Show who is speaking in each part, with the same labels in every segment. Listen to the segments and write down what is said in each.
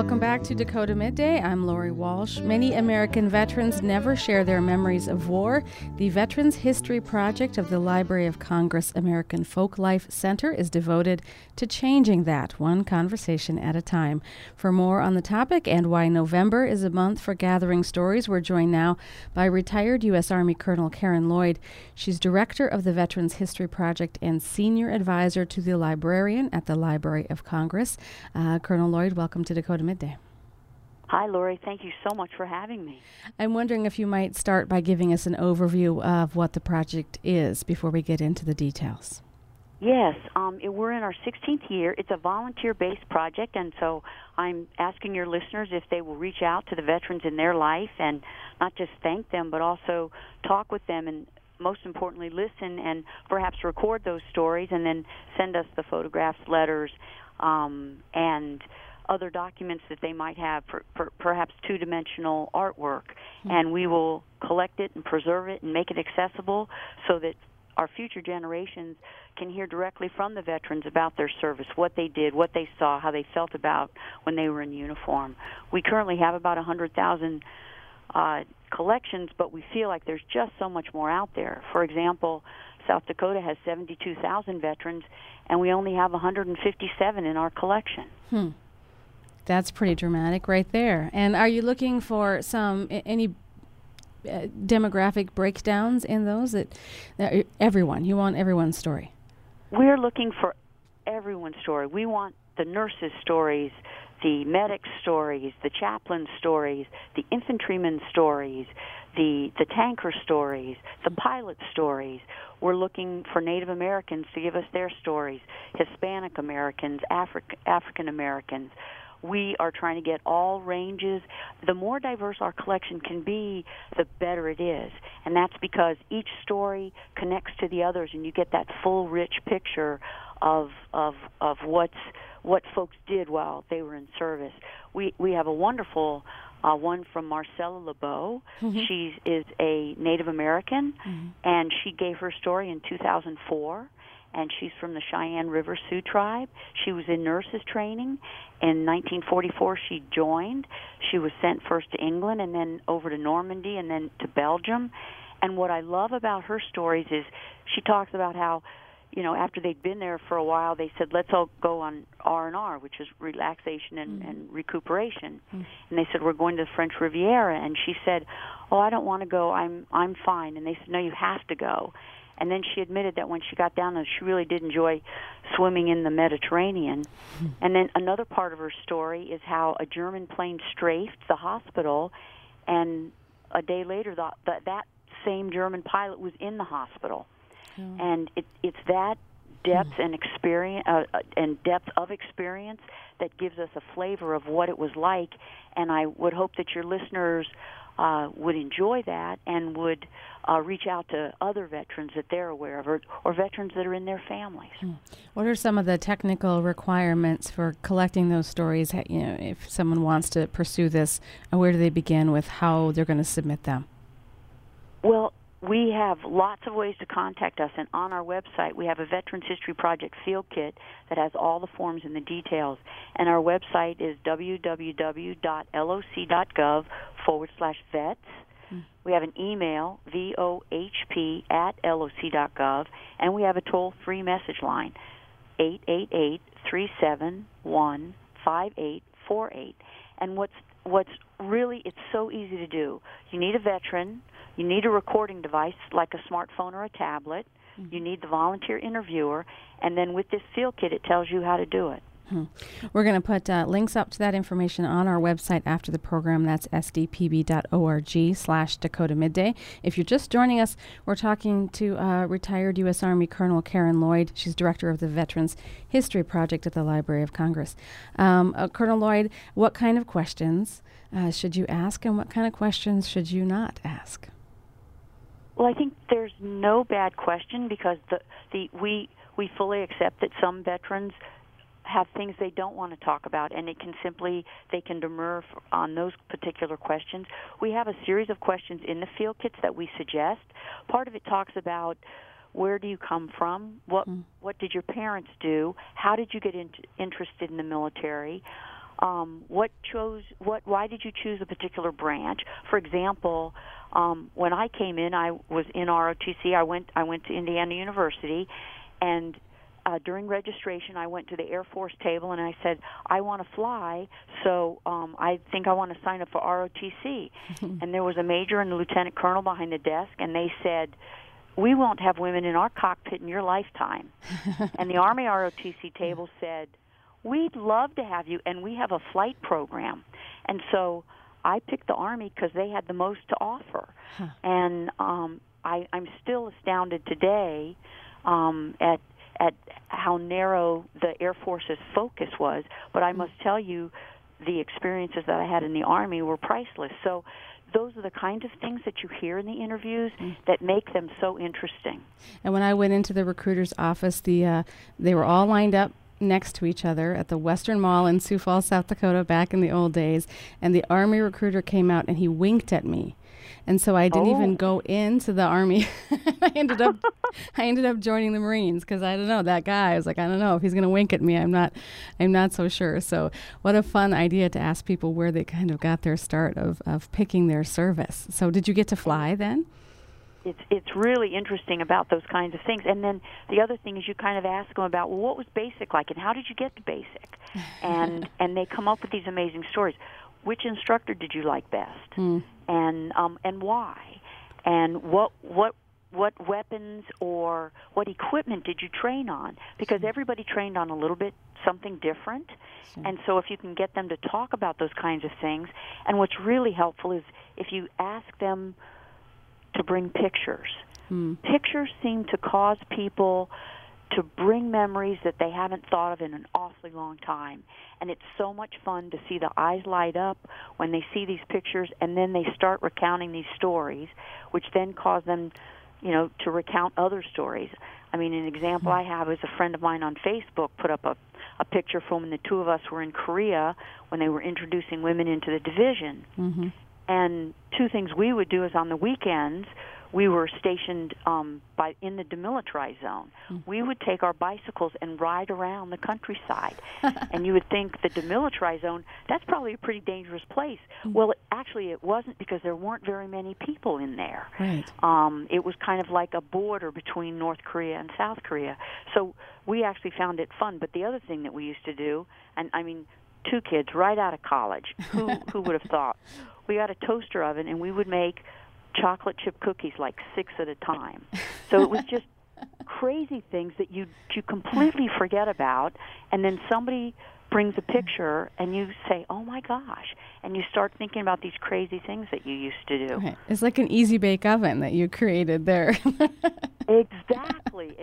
Speaker 1: Welcome back to Dakota Midday. I'm Lori Walsh. Many American veterans never share their memories of war. The Veterans History Project of the Library of Congress American Folklife Center is devoted to changing that, one conversation at a time. For more on the topic and why November is a month for gathering stories, we're joined now by retired U.S. Army Colonel Karen Lloyd. She's director of the Veterans History Project and senior advisor to the librarian at the Library of Congress. Colonel Lloyd, welcome to Dakota Midday.
Speaker 2: Hi, Lori. Thank you so much for having me.
Speaker 1: I'm wondering if you might start by giving us an overview of what the project is before we get into the details.
Speaker 2: Yes, we're in our 16th year. It's a volunteer-based project, and so I'm asking your listeners if they will reach out to the veterans in their life and not just thank them, but also talk with them and, most importantly, listen and perhaps record those stories and then send us the photographs, letters, and other documents that they might have, perhaps two-dimensional artwork, and we will collect it and preserve it and make it accessible so that our future generations can hear directly from the veterans about their service, what they did, what they saw, how they felt about when they were in uniform. We currently have about 100,000 collections, but we feel like there's just so much more out there. For example, South Dakota has 72,000 veterans, and we only have 157 in our collection.
Speaker 1: That's pretty dramatic right there. And are you looking for any demographic breakdowns in those? That everyone, you want everyone's story?
Speaker 2: We're looking for everyone's story. We want the nurses' stories, the medics' stories, the chaplains' stories, the infantrymen's stories, the tanker stories, the pilot stories. We're looking for Native Americans to give us their stories, Hispanic Americans, African Americans. We are trying to get all ranges. The more diverse our collection can be, the better it is. And that's because each story connects to the others, and you get that full, rich picture of what folks did while they were in service. We have a wonderful one from Marcella LeBeau. She is a Native American, and she gave her story in 2004. And she's from the Cheyenne River Sioux tribe. She was in nurses training. In 1944, she joined. She was sent first to England and then over to Normandy and then to Belgium. And what I love about her stories is she talks about how, after they'd been there for a while, they said, let's all go on R&R, which is relaxation and recuperation. And they said, we're going to the French Riviera. And she said, oh, I don't want to go. I'm fine. And they said, no, you have to go. And then she admitted that when she got down there, she really did enjoy swimming in the Mediterranean. And then another part of her story is how a German plane strafed the hospital, and a day later, that same German pilot was in the hospital. And it's that depth and experience and depth of experience that gives us a flavor of what it was like. And I would hope that your listeners would enjoy that and would reach out to other veterans that they're aware of or veterans that are in their families.
Speaker 1: What are some of the technical requirements for collecting those stories? If someone wants to pursue this, where do they begin with how they're going to submit them?
Speaker 2: Well, we have lots of ways to contact us, and on our website we have a Veterans History Project field kit that has all the forms and the details. And our website is www.loc.gov/vets. We have an email, vohp@loc.gov, and we have a toll-free message line, 888-371-5848. And what's really, it's so easy to do. You need a veteran. You need a recording device like a smartphone or a tablet. You need the volunteer interviewer. And then with this field kit, it tells you how to do it.
Speaker 1: We're going to put links up to that information on our website after the program. That's sdpb.org/Dakota Midday. If you're just joining us, we're talking to retired U.S. Army Colonel Karen Lloyd. She's director of the Veterans History Project at the Library of Congress. Colonel Lloyd, what kind of questions should you ask, and what kind of questions should you not ask?
Speaker 2: Well, I think there's no bad question because we fully accept that some veterans have things they don't want to talk about, and they can demur on those particular questions. We have a series of questions in the field kits that we suggest. Part of it talks about where do you come from, what did your parents do, how did you get interested in the military, why did you choose a particular branch? For example, when I came in, I was in ROTC. I went to Indiana University, and during registration, I went to the Air Force table and I said, I want to fly, so I think I want to sign up for ROTC. And there was a major and a lieutenant colonel behind the desk, and they said, we won't have women in our cockpit in your lifetime. And the Army ROTC table said, we'd love to have you, and we have a flight program. And so I picked the Army because they had the most to offer. And I'm still astounded today at how narrow the Air Force's focus was. But I must tell you, the experiences that I had in the Army were priceless. So those are the kinds of things that you hear in the interviews that make them so interesting.
Speaker 1: And when I went into the recruiter's office, they were all lined up next to each other at the Western Mall in Sioux Falls, South Dakota, back in the old days. And the Army recruiter came out and he winked at me. And so I didn't even go into the Army. I ended up joining the Marines because I don't know, that guy. I was like, I don't know if he's going to wink at me. I'm not so sure. So what a fun idea to ask people where they kind of got their start of picking their service. So did you get to fly then?
Speaker 2: It's really interesting about those kinds of things. And then the other thing is you kind of ask them about, well, what was basic like and how did you get to basic? And they come up with these amazing stories. Which instructor did you like best? And why? And what weapons or what equipment did you train on? Because everybody trained on a little bit something different. Sure. And so if you can get them to talk about those kinds of things, and what's really helpful is if you ask them to bring pictures. Pictures seem to cause people to bring memories that they haven't thought of in an awfully long time. And it's so much fun to see the eyes light up when they see these pictures, and then they start recounting these stories, which then cause them, to recount other stories. I mean, an example I have is a friend of mine on Facebook put up a picture from when the two of us were in Korea when they were introducing women into the division. And two things we would do is on the weekends, we were stationed in the demilitarized zone. We would take our bicycles and ride around the countryside. And you would think the demilitarized zone, that's probably a pretty dangerous place. Well, actually it wasn't, because there weren't very many people in there.
Speaker 1: Right.
Speaker 2: It was kind of like a border between North Korea and South Korea. So we actually found it fun. But the other thing that we used to do, and I mean, two kids right out of college, who would have thought? We got a toaster oven, and we would make chocolate chip cookies like 6 at a time. So it was just crazy things that you completely forget about, and then somebody brings a picture and you say, oh my gosh, and you start thinking about these crazy things that you used to do.
Speaker 1: Right. It's like an easy bake oven that you created there.
Speaker 2: Exactly.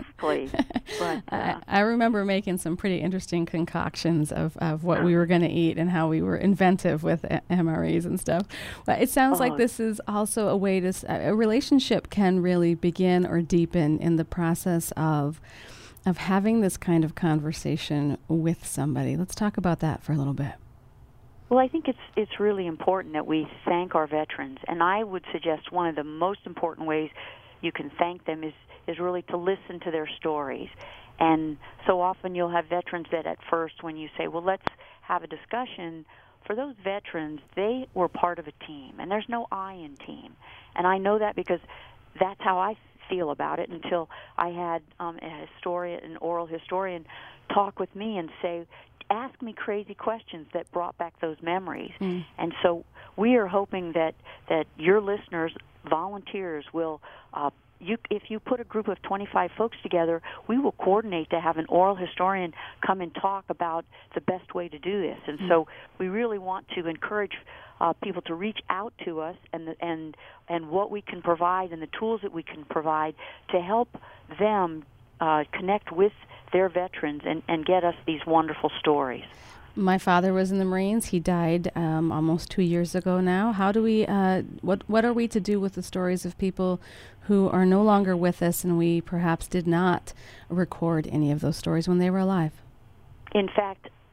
Speaker 2: But,
Speaker 1: I remember making some pretty interesting concoctions of what we were going to eat and how we were inventive with MREs and stuff. But it sounds like this is also a way to, a relationship can really begin or deepen in the process of having this kind of conversation with somebody. Let's talk about that for a little bit.
Speaker 2: Well, I think it's really important that we thank our veterans, and I would suggest one of the most important ways you can thank them is really to listen to their stories. And so often you'll have veterans that at first, when you say, well, let's have a discussion, for those veterans, they were part of a team, and there's no I in team. And I know that because that's how I feel about it, until I had an oral historian talk with me and say, ask me crazy questions that brought back those memories. And so we are hoping that your listeners, volunteers, will if you put a group of 25 folks together, we will coordinate to have an oral historian come and talk about the best way to do this. And so we really want to encourage people to reach out to us and what we can provide and the tools that we can provide to help them connect with their veterans and get us these wonderful stories.
Speaker 1: My father was in the Marines. He died almost 2 years ago now. How do we, what are we to do with the stories of people who are no longer with us, and we perhaps did not record any of those stories when they were alive?
Speaker 2: In fact,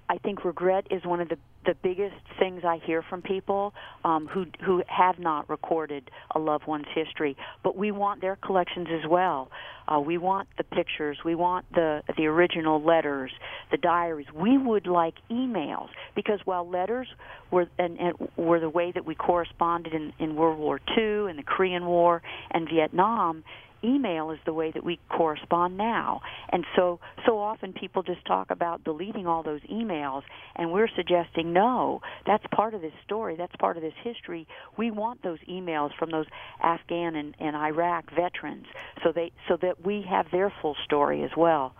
Speaker 2: I think regret is one of the biggest things I hear from people who have not recorded a loved one's history. But we want their collections as well. We want the pictures. We want the original letters, the diaries. We would like emails, because while letters were were the way that we corresponded in World War II, in the Korean War, and Vietnam, email is the way that we correspond now. And so often people just talk about deleting all those emails, and we're suggesting no, that's part of this story, that's part of this history. We want those emails from those Afghan and Iraq veterans so that we have their full story as well.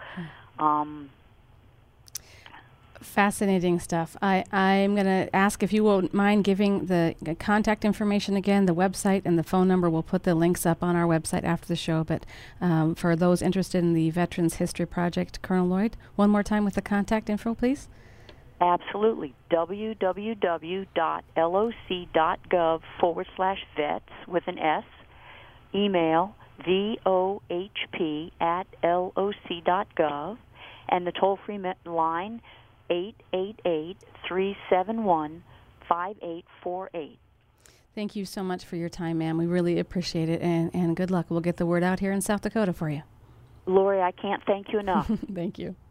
Speaker 1: Fascinating stuff. I'm going to ask if you won't mind giving the contact information again, the website and the phone number. We'll put the links up on our website after the show. But for those interested in the Veterans History Project, Colonel Lloyd, one more time with the contact info, please.
Speaker 2: Absolutely. www.loc.gov/vets with an S. Email vohp@loc.gov. And the toll-free line 888-371-5848.
Speaker 1: Thank you so much for your time, ma'am. We really appreciate it, and good luck. We'll get the word out here in South Dakota for you.
Speaker 2: Lori, I can't thank you enough.
Speaker 1: Thank you.